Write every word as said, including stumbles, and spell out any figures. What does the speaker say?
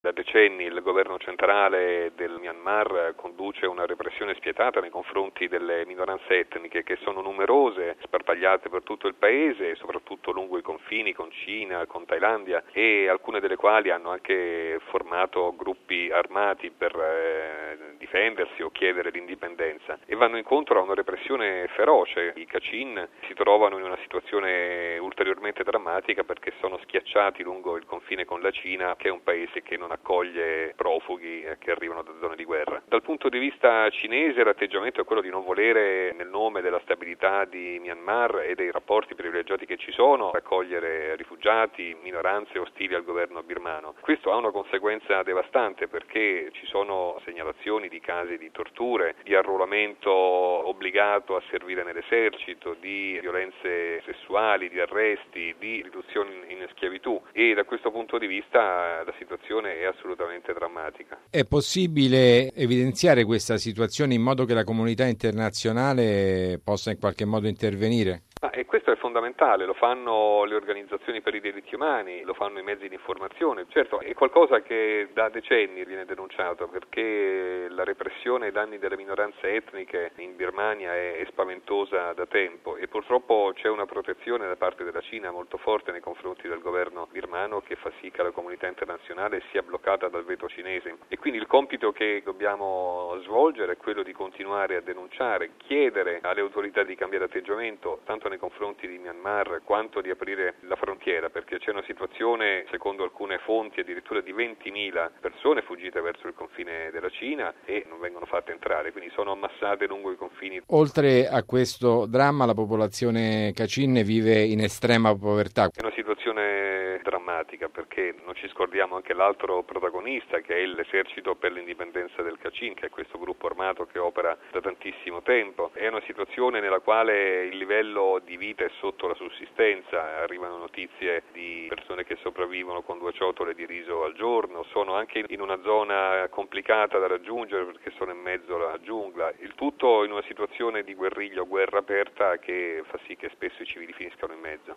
Da decenni il governo centrale del Myanmar conduce una repressione spietata nei confronti delle minoranze etniche che sono numerose, sparpagliate per tutto il paese, soprattutto lungo i confini con Cina, con Thailandia, e alcune delle quali hanno anche formato gruppi armati per eh, difendersi o chiedere l'indipendenza e vanno incontro a una repressione feroce. I Kachin si trovano in una situazione ulteriormente drammatica perché sono schiacciati lungo il confine con la Cina, che è un paese che non accoglie profughi che arrivano da zone di guerra. Dal punto di vista cinese l'atteggiamento è quello di non volere, nel nome della stabilità di Myanmar e dei rapporti privilegiati che ci sono, accogliere rifugiati, minoranze ostili al governo birmano. Questo ha una conseguenza devastante perché ci sono segnalazioni di casi di torture, di arruolamento obbligato a servire nell'esercito, di violenze sessuali, di arresti, di riduzione in schiavitù, e da questo punto di vista la situazione è assolutamente drammatica. È possibile evidenziare questa situazione in modo che la comunità internazionale possa in qualche modo intervenire? Ah, e questo è fondamentale, lo fanno le organizzazioni per i diritti umani, lo fanno i mezzi di informazione. Certo, è qualcosa che da decenni viene denunciato perché la repressione ai danni delle minoranze etniche in Birmania è, è spaventosa da tempo e purtroppo c'è una protezione da parte della Cina molto forte nei confronti del governo birmano che fa sì che la comunità internazionale sia bloccata dal veto cinese. E quindi il compito che dobbiamo svolgere è quello di continuare a denunciare, chiedere alle autorità di cambiare atteggiamento, tanto nei confronti di Myanmar quanto di aprire la frontiera, perché c'è una situazione, secondo alcune fonti, addirittura di ventimila persone fuggite verso il confine della Cina e non vengono fatte entrare, quindi sono ammassate lungo i confini. Oltre a questo dramma, la popolazione Kachin vive in estrema povertà. È una situazione drammatica perché non ci scordiamo anche l'altro protagonista che è l'esercito per l'indipendenza del Kachin, che è questo gruppo armato che opera da tantissimo tempo. È una situazione nella quale il livello di vita è sotto la sussistenza, arrivano notizie di persone che sopravvivono con due ciotole di riso al giorno, sono anche in una zona complicata da raggiungere perché sono in mezzo alla giungla, il tutto in una situazione di guerriglia o guerra aperta che fa sì che spesso i civili finiscano in mezzo.